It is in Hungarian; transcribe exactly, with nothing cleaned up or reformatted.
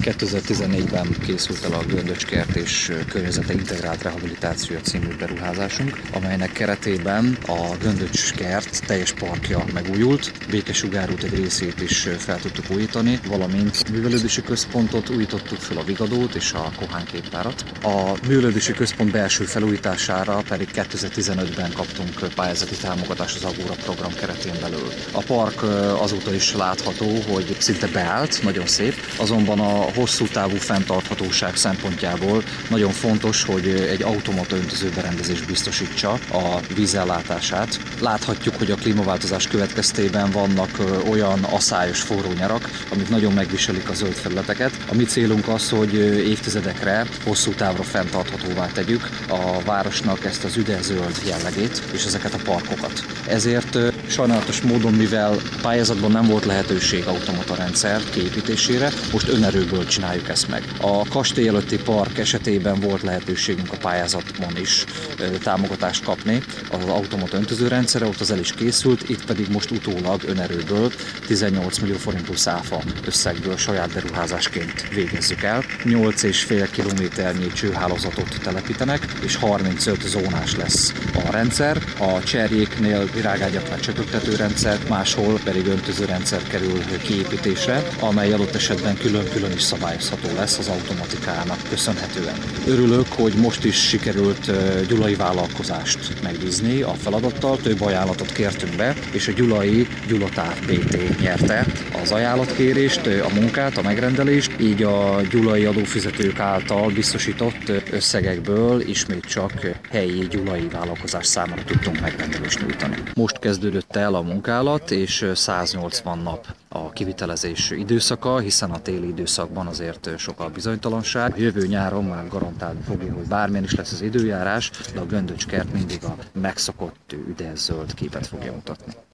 kétezer-tizennégyben készült el a Göndöcskert és Környezete Integrált Rehabilitációja című beruházásunk, amelynek keretében a Göndöcskert teljes parkja megújult, Békesugár út egy részét is fel tudtuk újítani, valamint művelődési központot újítottuk fel, a Vigadót és a Kohán képtárat. A művelődési központ belső felújítására pedig kétezer-tizenötben kaptunk pályázati támogatást az Agóra program keretén belül. A park azóta is látható, hogy szinte beállt, nagyon szép, azonban a hosszú távú fenntarthatóság szempontjából nagyon fontos, hogy egy automata öntözőberendezés biztosítsa a vízellátását. Láthatjuk, hogy a klímaváltozás következtében vannak olyan aszályos forró nyarak, amik nagyon megviselik a zöld felületeket. A mi célunk az, hogy évtizedekre, hosszú távra fenntarthatóvá tegyük a városnak ezt az üde-zöld jellegét és ezeket a parkokat. Ezért sajnálatos módon, mivel pályázatban nem volt lehetőség automata rendszer kiépítésére, most önerőből csináljuk ezt meg. A kastély előtti park esetében volt lehetőségünk a pályázatban is támogatást kapni az automata öntözőrendszerre, ott az el is készült, itt pedig most utólag önerőből tizennyolc millió forint plusz áfa összegből saját beruházásként végezzük el. nyolc és fél kilométernyi csőhálózatot telepítenek, és harmincöt zónás lesz a rendszer. A cserjéknél virágágyaknál csöpögtető rendszer, máshol pedig öntözőrendszer kerül kiépítésre, amely adott esetben külön-külön is szabályozható lesz az automatikának köszönhetően. Örülök, hogy most is sikerült gyulai vállalkozást megbízni a feladattal, több ajánlatot kértünk be, és a gyulai Gyulatár bé té nyerte az ajánlatkérést, a munkát, a megrendelést, így a gyulai adófizetők által biztosított összegekből ismét csak helyi gyulai vállalkozás számára tudtunk megrendelést nyújtani. Most kezdődött el a munkálat, és száznyolcvan nap a kivitelezés időszaka, hiszen a téli időszakban azért sok a bizonytalanság. A jövő nyáron már garantálni fogja, hogy bármilyen is lesz az időjárás, de a Göndöcskert mindig a megszokott üde-zöld képet fogja mutatni.